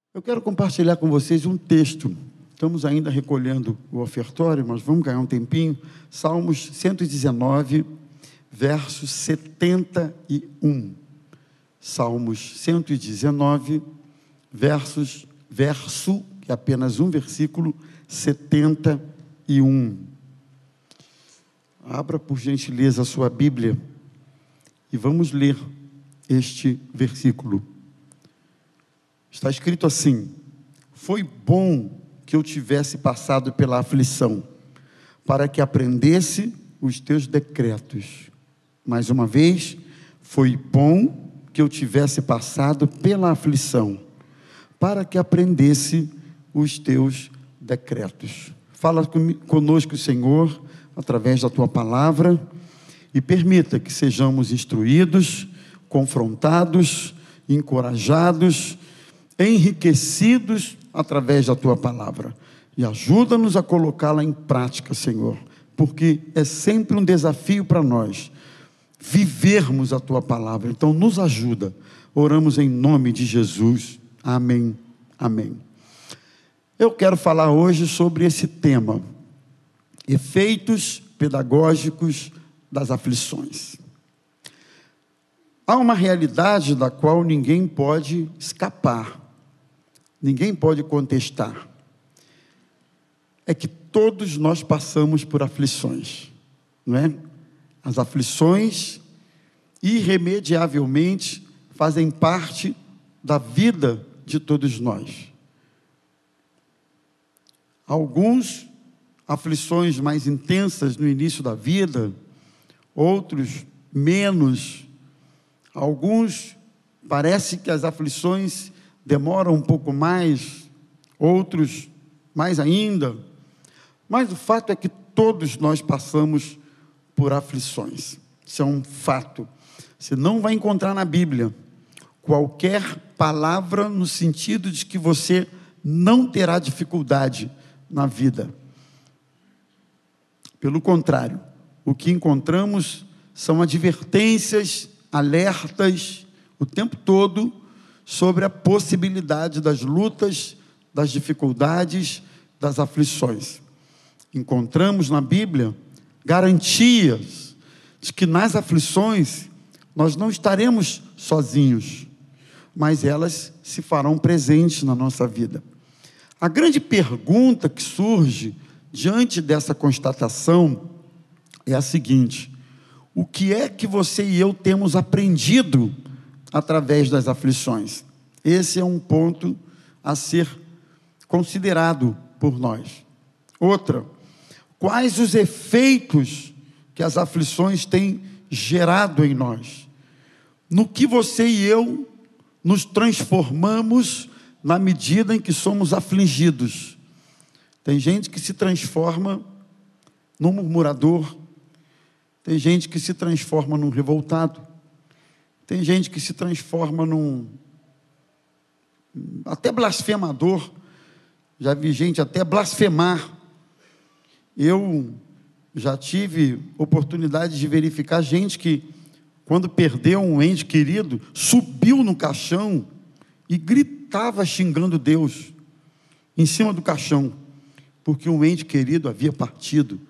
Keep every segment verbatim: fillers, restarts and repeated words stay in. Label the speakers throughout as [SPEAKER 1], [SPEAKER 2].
[SPEAKER 1] Eu quero compartilhar com vocês um texto. Estamos ainda recolhendo o ofertório, mas vamos ganhar um tempinho. Salmos cento e dezenove, verso setenta e um. Salmos cento e dezenove, versos, verso, que é apenas um versículo, setenta e um. Abra, por gentileza, a sua Bíblia e vamos ler este versículo. Está escrito assim: foi bom que eu tivesse passado pela aflição, para que aprendesse os teus decretos. Mais uma vez, foi bom que eu tivesse passado pela aflição, para que aprendesse os teus decretos. Fala conosco, Senhor, através da tua palavra, e permita que sejamos instruídos, confrontados, encorajados, enriquecidos através da tua palavra, e ajuda-nos a colocá-la em prática, Senhor, porque é sempre um desafio para nós vivermos a tua palavra. Então nos ajuda, oramos em nome de Jesus, amém, amém. Eu quero falar hoje sobre esse tema: efeitos pedagógicos das aflições. Há uma realidade da qual ninguém pode escapar, ninguém pode contestar. É que todos nós passamos por aflições, não é? As aflições, irremediavelmente, fazem parte da vida de todos nós. Alguns, aflições mais intensas no início da vida, outros menos. Alguns, parece que as aflições demoram um pouco mais, outros mais ainda, mas o fato é que todos nós passamos por aflições. Isso é um fato. Você não vai encontrar na Bíblia qualquer palavra no sentido de que você não terá dificuldade na vida. Pelo contrário, o que encontramos são advertências, alertas o tempo todo sobre a possibilidade das lutas, das dificuldades, das aflições. Encontramos na Bíblia garantias de que nas aflições nós não estaremos sozinhos, mas elas se farão presentes na nossa vida. A grande pergunta que surge diante dessa constatação é a seguinte: o que é que você e eu temos aprendido através das aflições? Esse é um ponto a ser considerado por nós. Outra: quais os efeitos que as aflições têm gerado em nós? No que você e eu nos transformamos na medida em que somos afligidos? Tem gente que se transforma num murmurador, tem gente que se transforma num revoltado, tem gente que se transforma num até blasfemador. Já vi gente até blasfemar. Eu já tive oportunidade de verificar gente que, quando perdeu um ente querido, subiu no caixão e gritava xingando Deus em cima do caixão, porque um ente querido havia partido.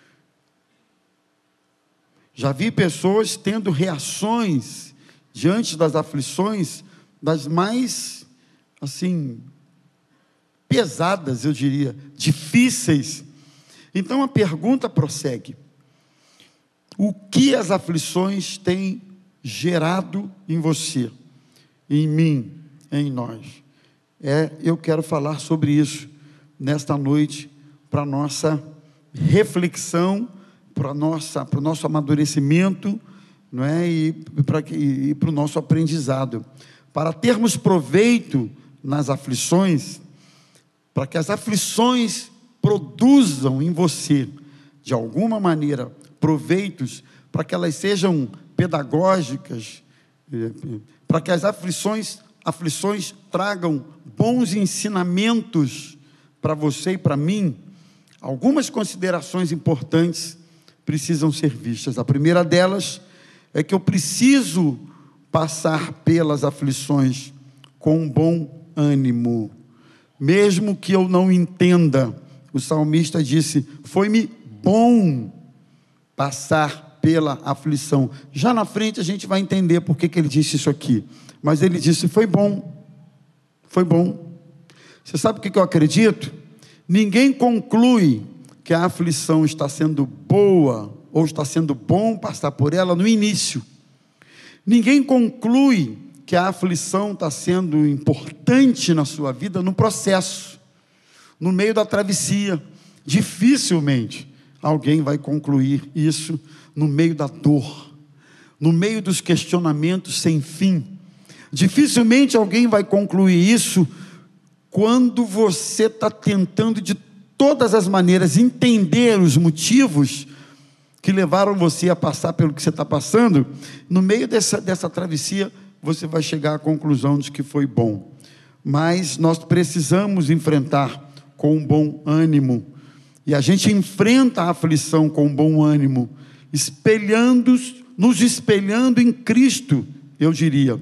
[SPEAKER 1] Já vi pessoas tendo reações diante das aflições das mais, assim, pesadas, eu diria, difíceis. Então a pergunta prossegue: o que as aflições têm gerado em você, em mim, em nós? É, eu quero falar sobre isso nesta noite, para a nossa reflexão, para nossa, para o nosso amadurecimento, não é? E para e para o nosso aprendizado, para termos proveito nas aflições, para que as aflições produzam em você, de alguma maneira, proveitos, para que elas sejam pedagógicas, para que as aflições, aflições tragam bons ensinamentos para você e para mim. Algumas considerações importantes precisam ser vistas. A primeira delas é que eu preciso passar pelas aflições com um bom ânimo. Mesmo que eu não entenda, o salmista disse, foi-me bom passar pela aflição. Já na frente a gente vai entender por que que ele disse isso aqui. Mas ele disse, foi bom, foi bom. Você sabe o que que eu acredito? Ninguém conclui que a aflição está sendo boa, ou está sendo bom passar por ela no início. Ninguém conclui que a aflição está sendo importante na sua vida no processo, no meio da travessia. Dificilmente alguém vai concluir isso no meio da dor, no meio dos questionamentos sem fim. Dificilmente alguém vai concluir isso quando você está tentando de todas as maneiras entender os motivos que levaram você a passar pelo que você está passando. No meio dessa, dessa travessia, você vai chegar à conclusão de que foi bom. Mas nós precisamos enfrentar com um bom ânimo. E a gente enfrenta a aflição com um bom ânimo, espelhando, nos espelhando em Cristo, eu diria.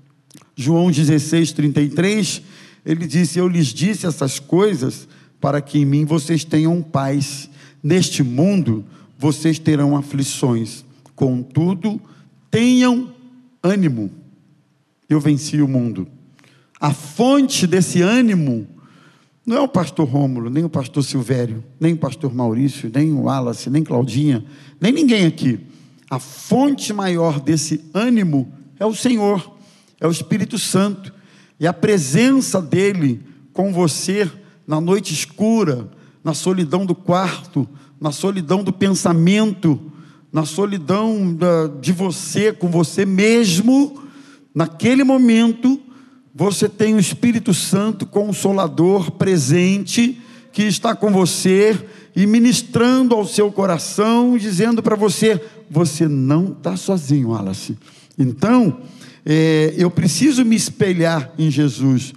[SPEAKER 1] João dezesseis, trinta e três, ele disse, eu lhes disse essas coisas para que em mim vocês tenham paz. Neste mundo vocês terão aflições, contudo, tenham ânimo. Eu venci o mundo. A fonte desse ânimo não é o pastor Rômulo, nem o pastor Silvério, nem o pastor Maurício, nem o Wallace, nem Claudinha, nem ninguém aqui. A fonte maior desse ânimo é o Senhor, é o Espírito Santo, e a presença dele com você na noite escura, na solidão do quarto, na solidão do pensamento, na solidão da, de você com você mesmo. Naquele momento, você tem o Espírito Santo Consolador presente, que está com você e ministrando ao seu coração, dizendo para você, você não está sozinho, Wallace. Então, é, eu preciso me espelhar em Jesus.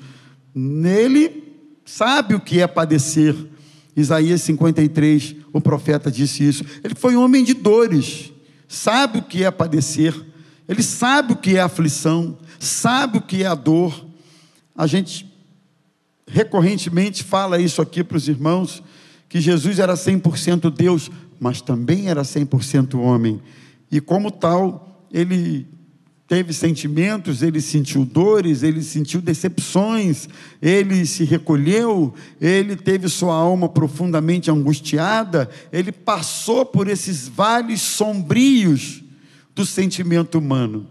[SPEAKER 1] Nele, sabe o que é padecer. Isaías cinquenta e três, o profeta disse isso. Ele foi um homem de dores, sabe o que é padecer. Ele sabe o que é aflição, sabe o que é a dor. A gente recorrentemente fala isso aqui para os irmãos, que Jesus era cem por cento Deus, mas também era cem por cento homem. E como tal, ele teve sentimentos, ele sentiu dores, ele sentiu decepções, ele se recolheu, ele teve sua alma profundamente angustiada, ele passou por esses vales sombrios do sentimento humano,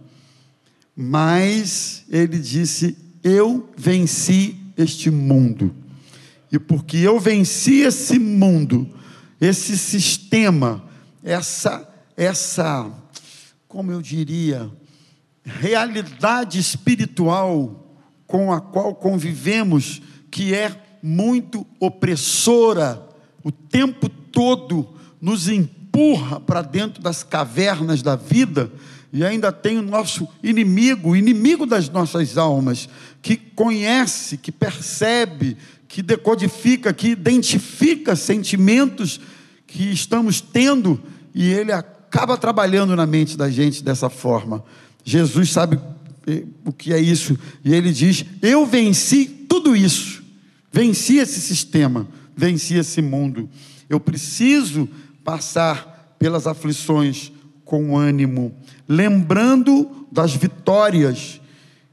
[SPEAKER 1] mas ele disse, eu venci este mundo, e porque eu venci esse mundo, esse sistema, essa, essa, como eu diria, realidade espiritual com a qual convivemos, que é muito opressora, o tempo todo nos empurra para dentro das cavernas da vida, e ainda tem o nosso inimigo, o inimigo das nossas almas, que conhece, que percebe, que decodifica, que identifica sentimentos que estamos tendo, e ele acaba trabalhando na mente da gente dessa forma. Jesus sabe o que é isso, e ele diz, eu venci tudo isso, venci esse sistema, venci esse mundo. Eu preciso passar pelas aflições com ânimo, lembrando das vitórias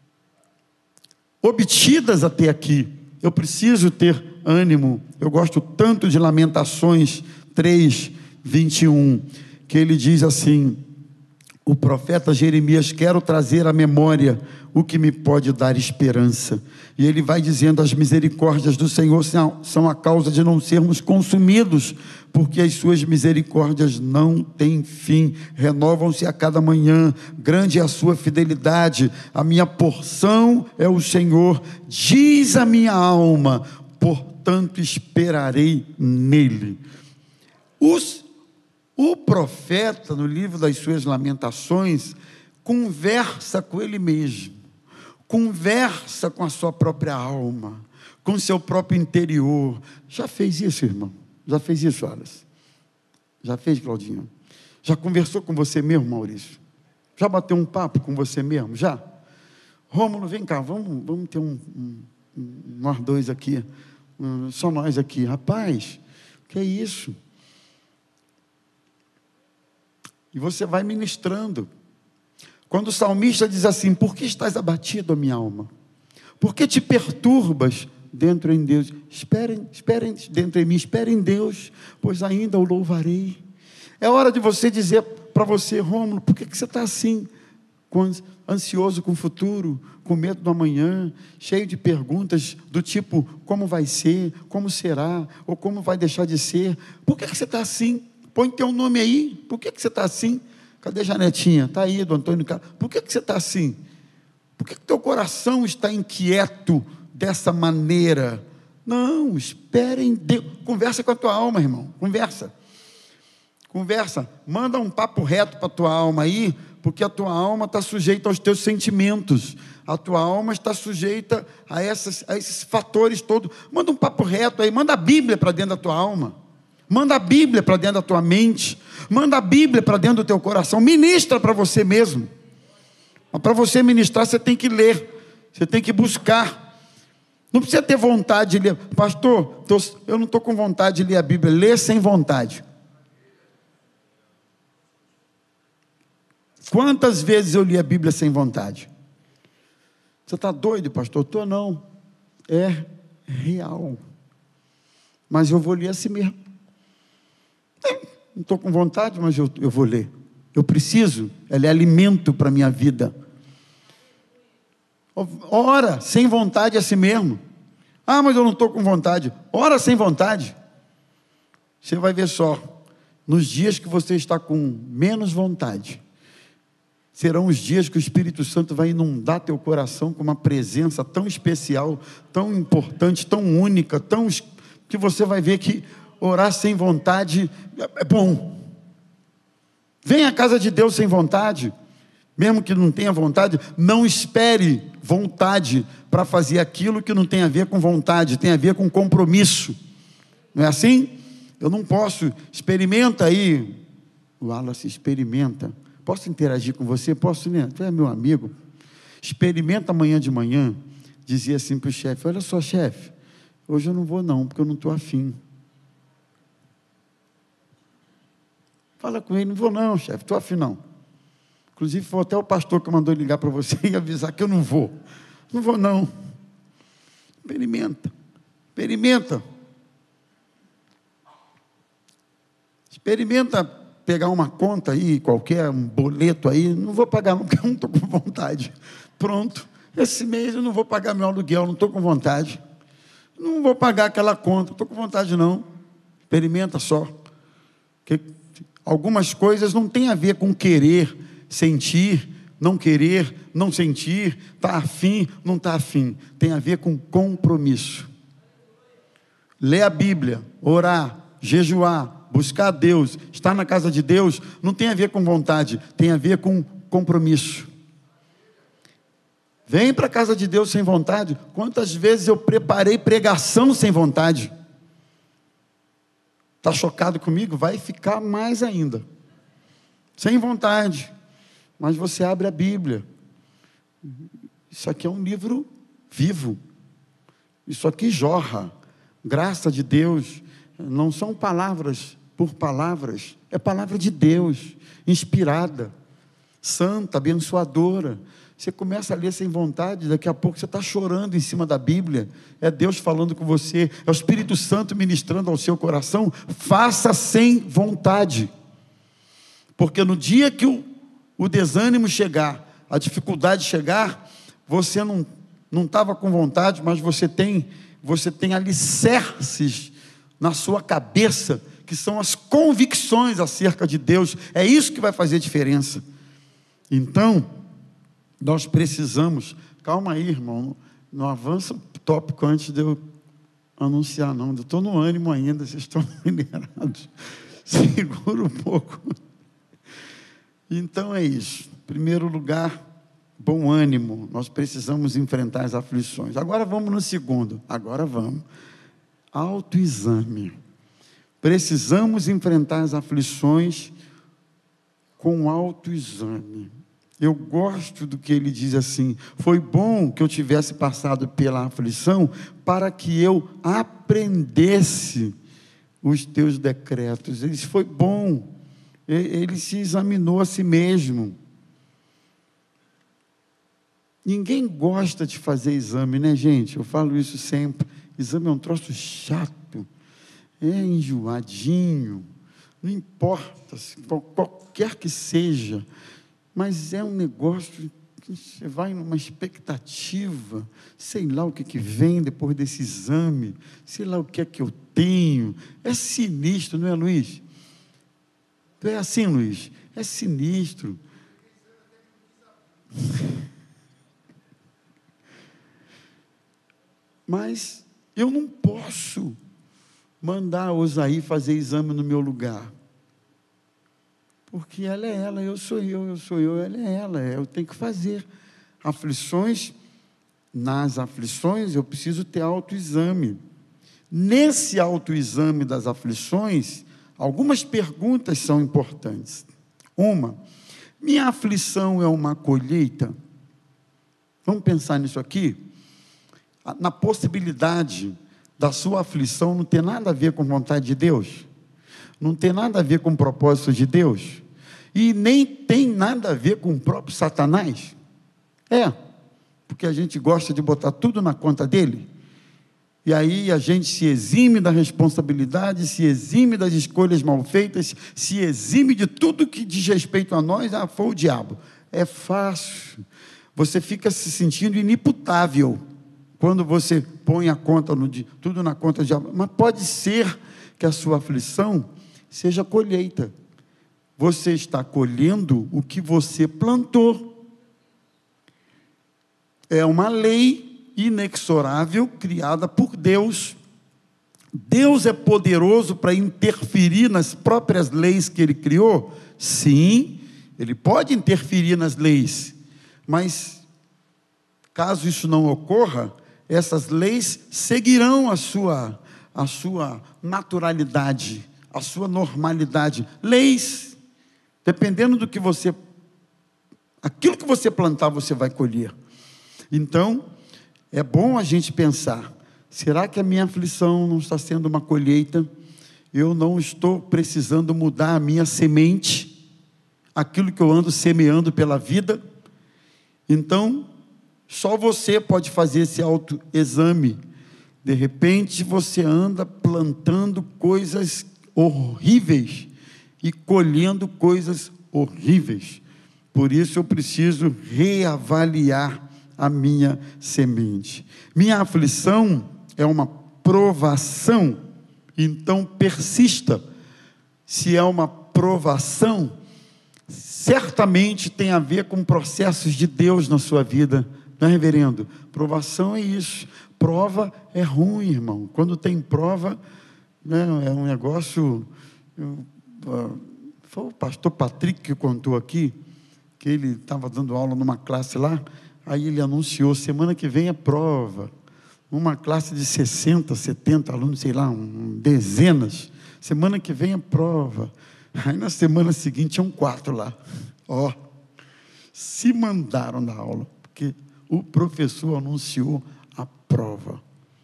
[SPEAKER 1] obtidas até aqui. Eu preciso ter ânimo. Eu gosto tanto de Lamentações três, vinte e um, que ele diz assim, o profeta Jeremias, quero trazer à memória o que me pode dar esperança. E ele vai dizendo, as misericórdias do Senhor são a causa de não sermos consumidos, porque as suas misericórdias não têm fim, renovam-se a cada manhã, grande é a sua fidelidade, a minha porção é o Senhor, diz a minha alma, portanto esperarei nele. Os O profeta, no livro das suas lamentações, conversa com ele mesmo, conversa com a sua própria alma, com o seu próprio interior. Já fez isso, irmão? Já fez isso, Wallace? Já fez, Claudinho? Já conversou com você mesmo, Maurício? Já bateu um papo com você mesmo? Já? Rômulo, vem cá, vamos, vamos ter um, um, nós dois aqui, só nós aqui. Rapaz, que é isso? E você vai ministrando. Quando o salmista diz assim: por que estás abatido, minha alma? Por que te perturbas dentro em Deus? Esperem, esperem dentro em mim, esperem em Deus, pois ainda o louvarei. É hora de você dizer para você: Rômulo, por que, que você está assim? Ansioso com o futuro, com medo do amanhã, cheio de perguntas do tipo: como vai ser, como será, ou como vai deixar de ser? Por que, que você está assim? Põe teu nome aí. Por que, que você está assim? Cadê Janetinha? Está aí, do Antônio Carlos. Por que, que você está assim? Por que, que teu coração está inquieto dessa maneira? Não, espere em Deus. Conversa com a tua alma, irmão. Conversa. Conversa. Manda um papo reto para a tua alma aí, porque a tua alma está sujeita aos teus sentimentos. A tua alma está sujeita a, essas, a esses fatores todos. Manda um papo reto aí. Manda a Bíblia para dentro da tua alma. Manda a Bíblia para dentro da tua mente. Manda a Bíblia para dentro do teu coração. Ministra para você mesmo. Mas para você ministrar, você tem que ler. Você tem que buscar. Não precisa ter vontade de ler. Pastor, eu não estou com vontade de ler a Bíblia. Lê sem vontade. Quantas vezes eu li a Bíblia sem vontade? Você está doido, pastor? Estou não. É real. Mas eu vou ler assim mesmo. Não estou com vontade, mas eu, eu vou ler. Eu preciso, ela é alimento para a minha vida. Ora, sem vontade é assim mesmo. Ah, mas eu não estou com vontade. Ora sem vontade. Você vai ver só, nos dias que você está com menos vontade, serão os dias que o Espírito Santo vai inundar teu coração com uma presença tão especial, tão importante, tão única, tão, que você vai ver que orar sem vontade é bom. Vem à casa de Deus sem vontade, mesmo que não tenha vontade. Não espere vontade para fazer aquilo que não tem a ver com vontade, tem a ver com compromisso. Não é assim? Eu não posso. Experimenta aí. O Wallace, experimenta. Posso interagir com você? Posso, né? Tu é meu amigo. Experimenta amanhã de manhã dizer assim para o chefe: olha só, chefe, hoje eu não vou não, porque eu não estou afim. Fala com ele: não vou não, chefe, estou afim não. Inclusive foi até o pastor que mandou ligar para você e avisar que eu não vou. Não vou não. Experimenta. Experimenta. Experimenta pegar uma conta aí, qualquer, um boleto aí. Não vou pagar não, porque eu não estou com vontade. Pronto. Esse mês eu não vou pagar meu aluguel, não estou com vontade. Não vou pagar aquela conta, não estou com vontade não. Experimenta só. Que algumas coisas não tem a ver com querer, sentir, não querer, não sentir, está afim, não está afim. Tem a ver com compromisso. Ler a Bíblia, orar, jejuar, buscar a Deus, estar na casa de Deus, não tem a ver com vontade, tem a ver com compromisso. Vem para a casa de Deus sem vontade. Quantas vezes eu preparei pregação sem vontade? Está chocado comigo? Vai ficar mais ainda. Sem vontade. Mas você abre a Bíblia. Isso aqui é um livro vivo. Isso aqui jorra. Graça de Deus. Não são palavras por palavras. É palavra de Deus. Inspirada. Santa, abençoadora. Você começa a ler sem vontade, daqui a pouco você está chorando em cima da Bíblia. É Deus falando com você, é o Espírito Santo ministrando ao seu coração. Faça sem vontade, porque no dia que o, o desânimo chegar, a dificuldade chegar, você não não estava com vontade, mas você tem você tem alicerces na sua cabeça, que são as convicções acerca de Deus. É isso que vai fazer diferença. Então, nós precisamos, calma aí, irmão, não avança o tópico antes de eu anunciar, não. Eu estou no ânimo ainda, vocês estão minerados. Segura um pouco. Então é isso. Em primeiro lugar, bom ânimo. Nós precisamos enfrentar as aflições. Agora vamos no segundo. Agora vamos. Autoexame. Precisamos enfrentar as aflições com autoexame. Eu gosto do que ele diz assim: foi bom que eu tivesse passado pela aflição, para que eu aprendesse os teus decretos. Ele disse, foi bom. Ele se examinou a si mesmo. Ninguém gosta de fazer exame, né, gente? Eu falo isso sempre. Exame é um troço chato, é enjoadinho, não importa, qualquer que seja, mas é um negócio que você vai numa expectativa, sei lá o que, que vem depois desse exame, sei lá o que é que eu tenho. É sinistro, não é, Luiz? É assim, Luiz? É sinistro. Mas eu não posso mandar a Osaí fazer exame no meu lugar. Porque ela é ela, eu sou eu, eu sou eu, ela é ela. Eu tenho que fazer. Aflições, nas aflições eu preciso ter autoexame. Nesse autoexame das aflições, algumas perguntas são importantes. Uma, minha aflição é uma colheita? Vamos pensar nisso aqui? Na possibilidade da sua aflição não ter nada a ver com vontade de Deus, não tem nada a ver com o propósito de Deus, e nem tem nada a ver com o próprio Satanás. É, porque a gente gosta de botar tudo na conta dele, e aí a gente se exime da responsabilidade, se exime das escolhas mal feitas, se exime de tudo que diz respeito a nós. Ah, foi o diabo. É fácil, você fica se sentindo inimputável quando você põe a conta no, tudo na conta do diabo. Mas pode ser que a sua aflição seja colheita. Você está colhendo o que você plantou. É uma lei inexorável criada por Deus. Deus é poderoso para interferir nas próprias leis que Ele criou? Sim, Ele pode interferir nas leis, mas caso isso não ocorra, essas leis seguirão a sua, a sua naturalidade, a sua normalidade. Leis, dependendo do que você, aquilo que você plantar, você vai colher. Então, é bom a gente pensar, será que a minha aflição não está sendo uma colheita? Eu não estou precisando mudar a minha semente, aquilo que eu ando semeando pela vida? Então, só você pode fazer esse autoexame. De repente você anda plantando coisas horríveis e colhendo coisas horríveis. Por isso eu preciso reavaliar a minha semente. Minha aflição é uma provação, então persista. Se é uma provação, certamente tem a ver com processos de Deus na sua vida. Não é, reverendo? Provação é isso. Prova é ruim, irmão. Quando tem prova, né, é um negócio... Eu, uh, foi o pastor Patrick que contou aqui, que ele estava dando aula numa classe lá, aí ele anunciou, semana que vem é prova. Uma classe de sessenta, setenta alunos, sei lá, um, dezenas. Semana que vem é prova. Aí na semana seguinte tinham quatro lá. Ó, se mandaram na aula, porque o professor anunciou a prova.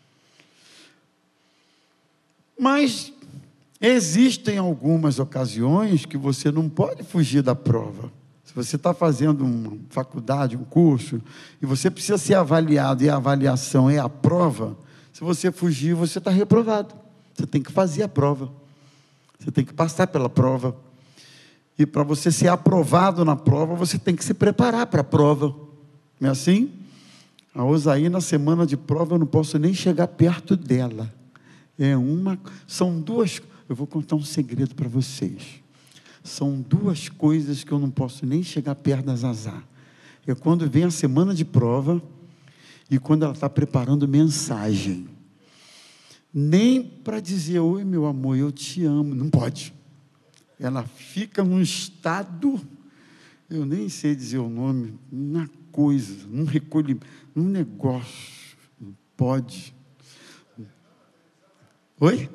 [SPEAKER 1] Mas existem algumas ocasiões que você não pode fugir da prova. Se você está fazendo uma faculdade, um curso, e você precisa ser avaliado, e a avaliação é a prova, se você fugir, você está reprovado. Você tem que fazer a prova. Você tem que passar pela prova. E para você ser aprovado na prova, você tem que se preparar para a prova. Não é assim? A Osaí, na semana de prova, eu não posso nem chegar perto dela. É uma, são duas, eu vou contar um segredo para vocês. São duas coisas que eu não posso nem chegar perto da Zazá. É quando vem a semana de prova e quando ela está preparando mensagem. Nem para dizer, oi meu amor, eu te amo, não pode. Ela fica num estado, eu nem sei dizer o nome, uma coisa, num recolhimento, num negócio, não pode. Oi?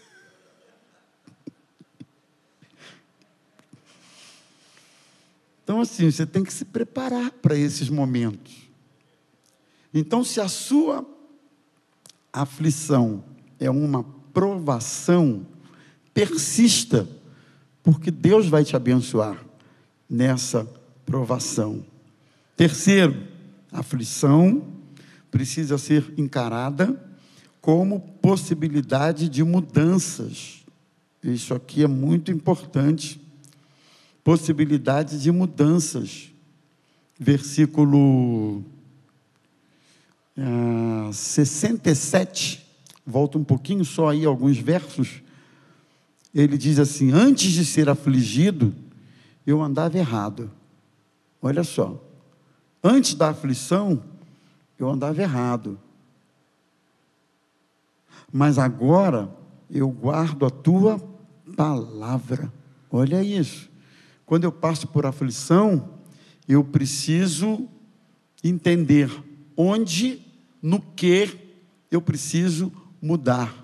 [SPEAKER 1] Então, Então, assim, você tem que se preparar para esses momentos. Então, se a sua aflição é uma provação, persista, porque Deus vai te abençoar nessa provação. Terceiro, a aflição precisa ser encarada como possibilidade de mudanças. Isso aqui é muito importante. Possibilidade de mudanças. Versículo ah, sessenta e sete, volta um pouquinho só aí, alguns versos. Ele diz assim: antes de ser afligido, eu andava errado. Olha só, antes da aflição, eu andava errado. Mas agora, eu guardo a tua palavra. Olha isso. Quando eu passo por aflição, eu preciso entender onde, no que eu preciso mudar.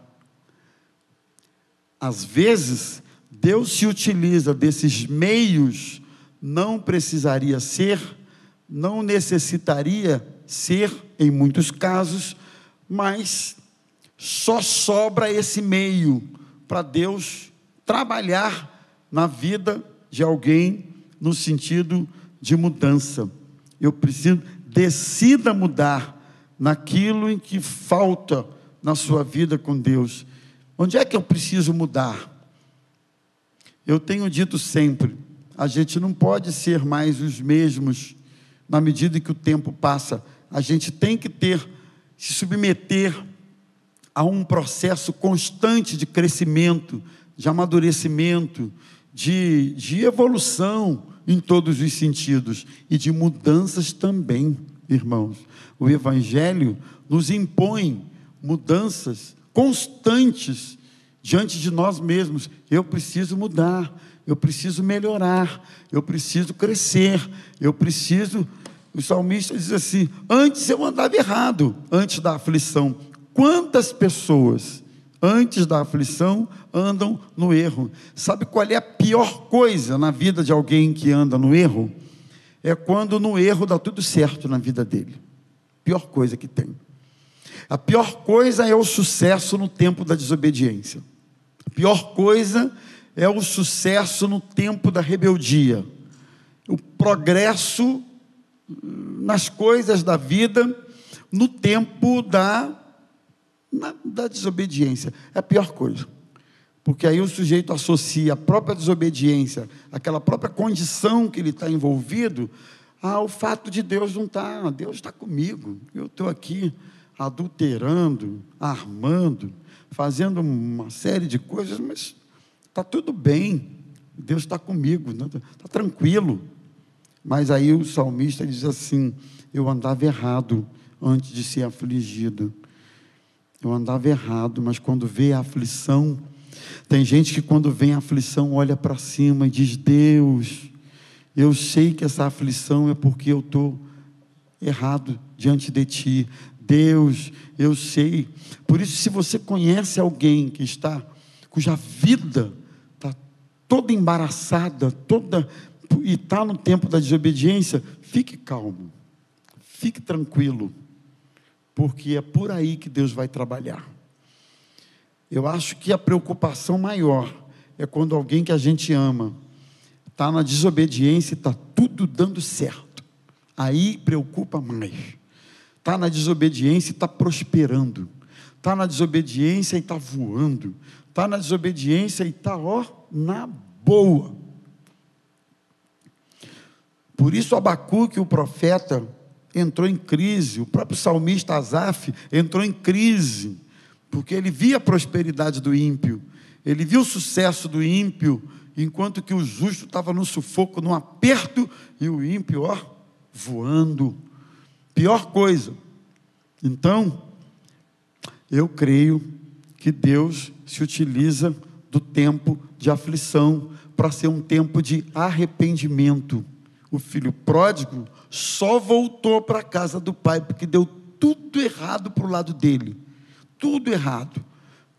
[SPEAKER 1] Às vezes, Deus se utiliza desses meios, não precisaria ser, não necessitaria ser, em muitos casos, mas só sobra esse meio para Deus trabalhar na vida de alguém no sentido de mudança. Eu preciso, decida mudar naquilo em que falta na sua vida com Deus. Onde é que eu preciso mudar? Eu tenho dito sempre, a gente não pode ser mais os mesmos na medida que o tempo passa. A gente tem que ter, se submeter a um processo constante de crescimento, de amadurecimento, de, de evolução em todos os sentidos e de mudanças também, irmãos. O Evangelho nos impõe mudanças constantes diante de nós mesmos. Eu preciso mudar, eu preciso melhorar, eu preciso crescer, eu preciso... O salmista diz assim: antes eu andava errado, antes da aflição. Quantas pessoas, antes da aflição, andam no erro? Sabe qual é a pior coisa na vida de alguém que anda no erro? É quando no erro dá tudo certo na vida dele. Pior coisa que tem. A pior coisa é o sucesso no tempo da desobediência. A pior coisa é o sucesso no tempo da rebeldia. O progresso nas coisas da vida no tempo da, na, da desobediência. É a pior coisa. Porque aí o sujeito associa a própria desobediência, aquela própria condição que ele está envolvido, ao fato de Deus não estar. Deus está comigo. Eu estou aqui adulterando, armando, fazendo uma série de coisas, mas está tudo bem. Deus está comigo, está tranquilo. Mas aí o salmista diz assim: eu andava errado antes de ser afligido. Eu andava errado, mas quando vê a aflição, tem gente que quando vem a aflição olha para cima e diz: Deus, eu sei que essa aflição é porque eu estou errado diante de Ti. Deus, eu sei. Por isso, se você conhece alguém que está, cuja vida está toda embaraçada, toda... e está no tempo da desobediência, fique calmo, fique tranquilo, porque é por aí que Deus vai trabalhar. Eu acho que a preocupação maior é quando alguém que a gente ama está na desobediência e está tudo dando certo. Aí preocupa mais. Está na desobediência e está prosperando. Está na desobediência e está voando. Está na desobediência e está, ó, na boa. Por isso Abacuque, o profeta, entrou em crise. O próprio salmista Asaf entrou em crise, porque ele via a prosperidade do ímpio, ele viu o sucesso do ímpio, enquanto que o justo estava no sufoco, no aperto, e o ímpio, ó, voando. Pior coisa. Então, eu creio que Deus se utiliza do tempo de aflição para ser um tempo de arrependimento. O filho pródigo só voltou para a casa do pai porque deu tudo errado para o lado dele. Tudo errado.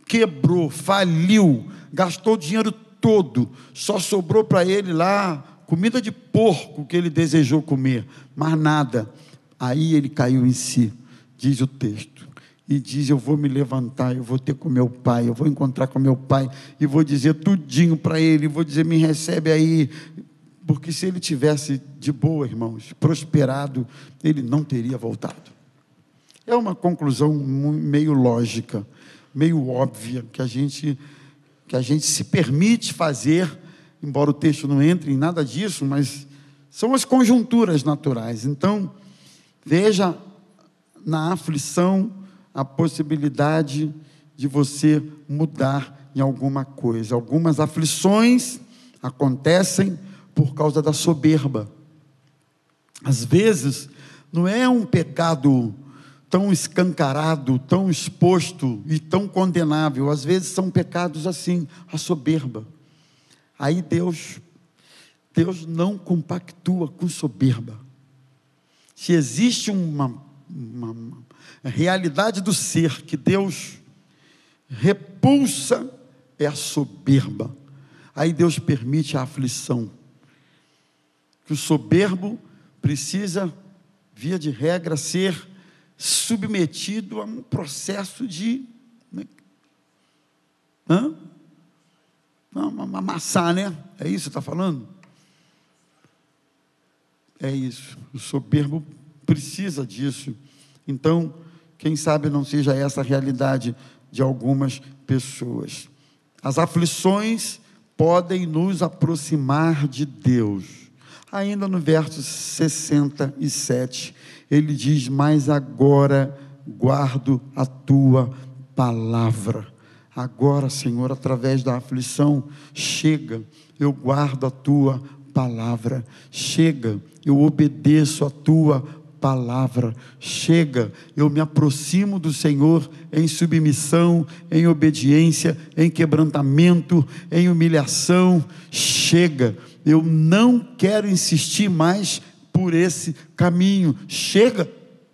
[SPEAKER 1] Quebrou, faliu, gastou o dinheiro todo. Só sobrou para ele lá comida de porco que ele desejou comer, mas nada. Aí ele caiu em si, diz o texto, e diz: eu vou me levantar, eu vou ter com meu pai, eu vou encontrar com meu pai, e vou dizer tudinho para ele, vou dizer: me recebe aí, porque se ele tivesse de boa, irmãos, prosperado, ele não teria voltado. É uma conclusão meio lógica, meio óbvia, que a gente, que a gente se permite fazer, embora o texto não entre em nada disso, mas são as conjunturas naturais. Então, veja na aflição a possibilidade de você mudar em alguma coisa. Algumas aflições acontecem por causa da soberba. Às vezes, não é um pecado tão escancarado, tão exposto e tão condenável. Às vezes são pecados assim, a soberba. Aí Deus, Deus não compactua com soberba. Se existe uma, uma, uma realidade do ser que Deus repulsa, é a soberba. Aí Deus permite a aflição. Que o soberbo precisa, via de regra, ser submetido a um processo de né? Hã? amassar, né? É isso que você está falando? É isso, o soberbo precisa disso. Então, quem sabe não seja essa a realidade de algumas pessoas. As aflições podem nos aproximar de Deus. Ainda no verso sessenta e sete, ele diz: mas agora guardo a tua palavra. Agora, Senhor, através da aflição, chega, eu guardo a tua palavra. Chega, eu obedeço a tua palavra. Chega, eu me aproximo do Senhor em submissão, em obediência, em quebrantamento, em humilhação. Chega, eu não quero insistir mais por esse caminho. Chega.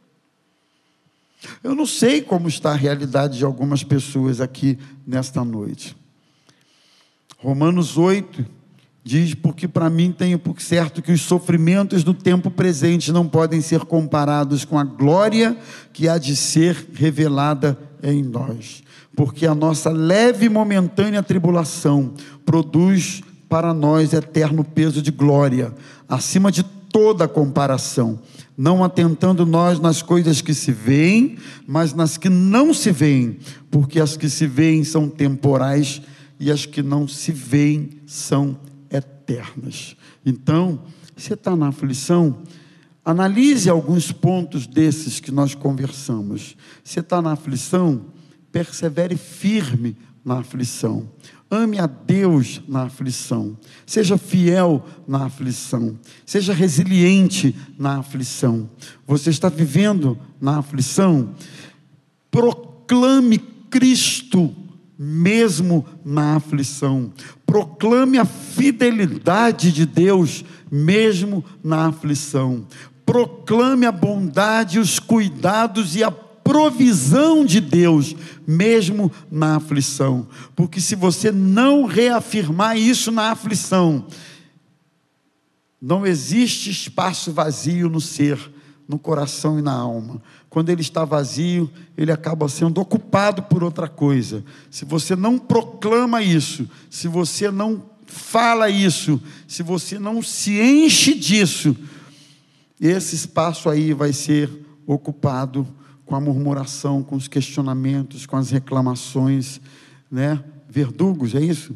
[SPEAKER 1] Eu não sei como está a realidade de algumas pessoas aqui nesta noite. Romanos oito diz: porque para mim tenho por certo que os sofrimentos do tempo presente não podem ser comparados com a glória que há de ser revelada em nós. Porque a nossa leve e momentânea tribulação produz para nós eterno peso de glória, acima de toda comparação, não atentando nós nas coisas que se veem, mas nas que não se veem, porque as que se veem são temporais e as que não se veem são eternas. Então, você está na aflição, analise alguns pontos desses que nós conversamos. Você está na aflição, persevere firme na aflição. Ame a Deus na aflição, seja fiel na aflição, seja resiliente na aflição. Você está vivendo na aflição? Proclame Cristo mesmo na aflição. Proclame a fidelidade de Deus mesmo na aflição. Proclame a bondade, os cuidados e a provisão de Deus, mesmo na aflição, porque se você não reafirmar isso na aflição, não existe espaço vazio no ser, no coração e na alma. Quando ele está vazio, ele acaba sendo ocupado por outra coisa. Se você não proclama isso, se você não fala isso, se você não se enche disso, esse espaço aí vai ser ocupado com a murmuração, com os questionamentos, com as reclamações, né? Verdugos, é isso?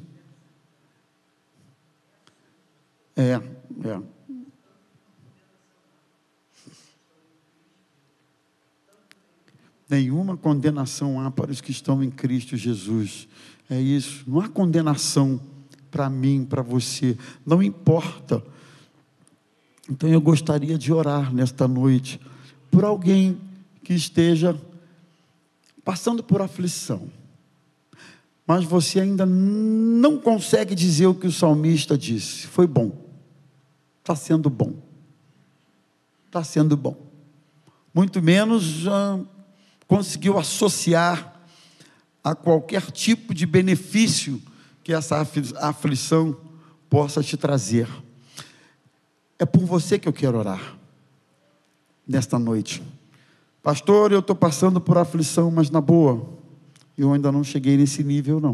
[SPEAKER 1] É, é. Nenhuma condenação há para os que estão em Cristo Jesus. É isso, não há condenação para mim, para você, não importa. Então eu gostaria de orar nesta noite por alguém que esteja passando por aflição, mas você ainda não consegue dizer o que o salmista disse: foi bom, está sendo bom, está sendo bom, muito menos ah, conseguiu associar a qualquer tipo de benefício que essa aflição possa te trazer. É por você que eu quero orar nesta noite. Pastor, eu estou passando por aflição, mas na boa, eu ainda não cheguei nesse nível não.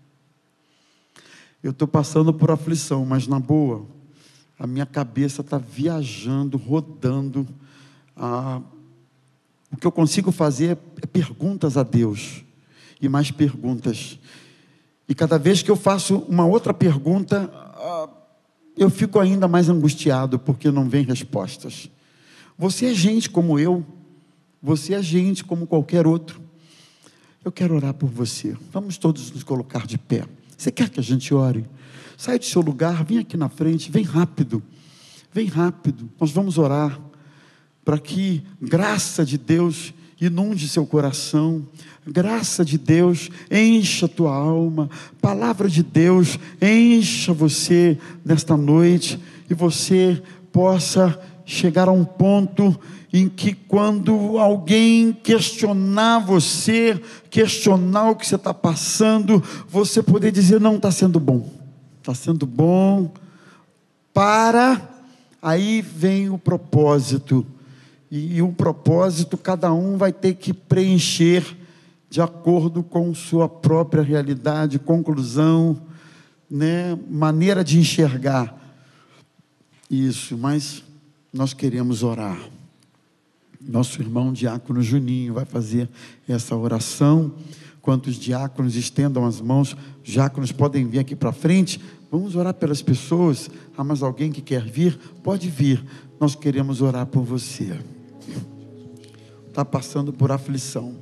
[SPEAKER 1] Eu estou passando por aflição, mas na boa, a minha cabeça está viajando, rodando. Ah, o que eu consigo fazer é perguntas a Deus, e mais perguntas. E cada vez que eu faço uma outra pergunta, ah, eu fico ainda mais angustiado, porque não vem respostas. Você é gente como eu, você é gente como qualquer outro. Eu quero orar por você. Vamos todos nos colocar de pé. Você quer que a gente ore? Sai do seu lugar, vem aqui na frente, vem rápido, vem rápido. Nós vamos orar para que graça de Deus inunde seu coração, graça de Deus encha tua alma, palavra de Deus encha você nesta noite, e você possa chegar a um ponto em que, quando alguém questionar você, questionar o que você está passando, você poder dizer: não, está sendo bom, está sendo bom, para, aí vem o propósito, e, e o propósito cada um vai ter que preencher de acordo com sua própria realidade, conclusão, né, maneira de enxergar isso. Mas nós queremos orar. Nosso irmão diácono Juninho vai fazer essa oração. Quantos diáconos estendam as mãos, os diáconos podem vir aqui para frente. Vamos orar pelas pessoas. Há mais alguém que quer vir? Pode vir. Nós queremos orar por você. Está passando por aflição.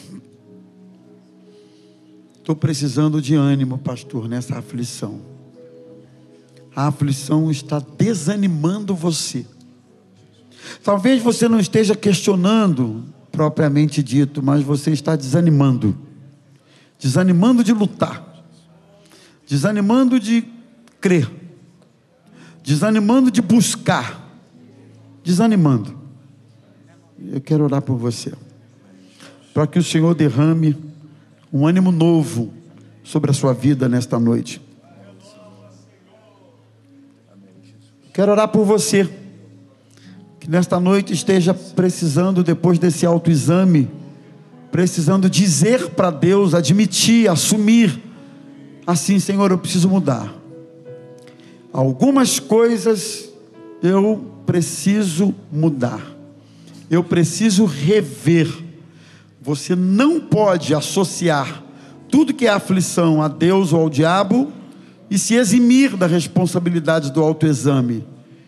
[SPEAKER 1] Estou precisando de ânimo, pastor, nessa aflição. A aflição está desanimando você. Talvez você não esteja questionando, propriamente dito, mas você está desanimando. Desanimando de lutar. Desanimando de crer. Desanimando de buscar. Desanimando. Eu quero orar por você, para que o Senhor derrame um ânimo novo sobre a sua vida nesta noite. Quero orar por você, que nesta noite esteja precisando, depois desse autoexame, precisando dizer para Deus, admitir, assumir, assim: Senhor, eu preciso mudar. Algumas coisas eu preciso mudar. Eu preciso rever. Você não pode associar tudo que é aflição a Deus ou ao diabo e se eximir da responsabilidade do autoexame.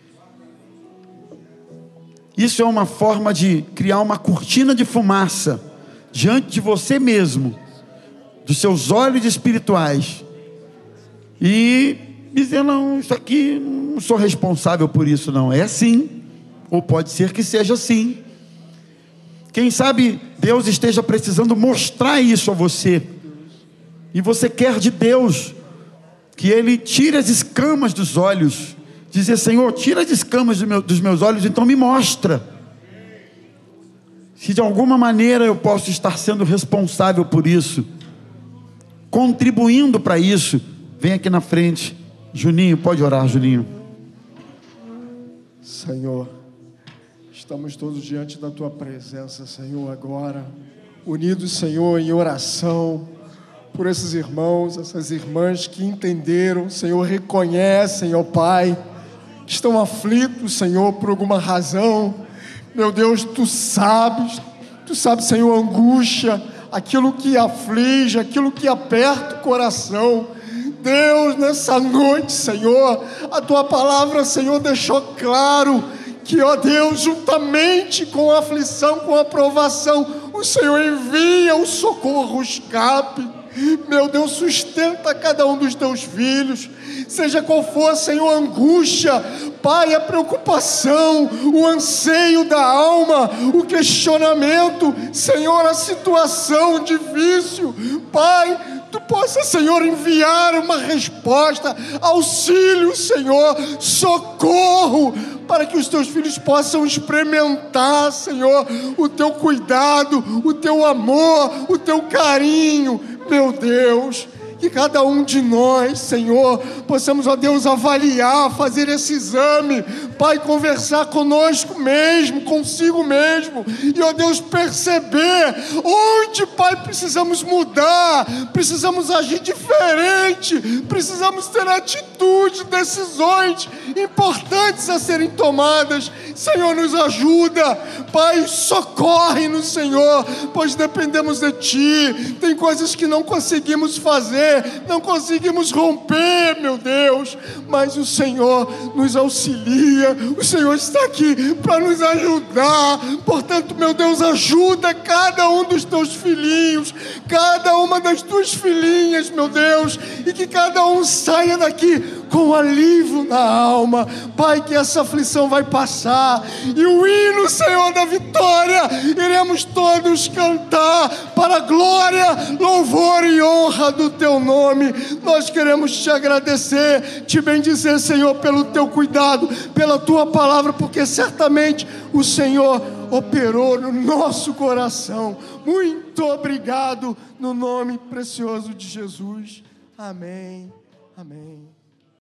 [SPEAKER 1] Isso é uma forma de criar uma cortina de fumaça diante de você mesmo, dos seus olhos espirituais, e dizer: não, isso aqui, não sou responsável por isso. Não, é sim, ou pode ser que seja sim. Quem sabe Deus esteja precisando mostrar isso a você, e você quer de Deus que Ele tire as escamas dos olhos, dizer: Senhor, tira as escamas do meu, dos meus olhos, então me mostra, se de alguma maneira eu posso estar sendo responsável por isso, contribuindo para isso. Vem aqui na frente, Juninho, pode orar, Juninho.
[SPEAKER 2] Senhor, estamos todos diante da Tua presença, Senhor, agora, unidos, Senhor, em oração, por esses irmãos, essas irmãs que entenderam, Senhor, reconhecem, ó Pai, que estão aflitos, Senhor, por alguma razão. Meu Deus, Tu sabes, Tu sabes, Senhor, a angústia, aquilo que aflige, aquilo que aperta o coração. Deus, nessa noite, Senhor, a Tua palavra, Senhor, deixou claro que, ó Deus, juntamente com a aflição, com a provação, o Senhor envia o socorro, o escape. Meu Deus, sustenta cada um dos Teus filhos, seja qual for, Senhor, a angústia, Pai, a preocupação, o anseio da alma, o questionamento, Senhor, a situação difícil, Pai, Tu possa, Senhor, enviar uma resposta, auxílio, Senhor, socorro, para que os Teus filhos possam experimentar, Senhor, o Teu cuidado, o Teu amor, o Teu carinho. Meu Deus, que cada um de nós, Senhor, possamos, ó Deus, avaliar, fazer esse exame, Pai, conversar conosco mesmo, consigo mesmo, e, ó Deus, perceber onde, Pai, precisamos mudar, precisamos agir diferente, precisamos ter atitude, decisões importantes a serem tomadas. Senhor, nos ajuda, Pai, socorre-nos, Senhor, pois dependemos de Ti. Tem coisas que não conseguimos fazer, não conseguimos romper, meu Deus, mas o Senhor nos auxilia, o Senhor está aqui para nos ajudar. Portanto, meu Deus, ajuda cada um dos Teus filhinhos, cada uma das Tuas filhinhas, meu Deus, e que cada um saia daqui com alívio na alma, Pai, que essa aflição vai passar, e o hino, Senhor, da vitória, iremos todos cantar para a glória, louvor e honra do Teu nome. Nós queremos Te agradecer, Te bendizer, Senhor, pelo Teu cuidado, pela Tua palavra, porque certamente o Senhor operou no nosso coração. Muito obrigado, no nome precioso de Jesus. Amém, amém.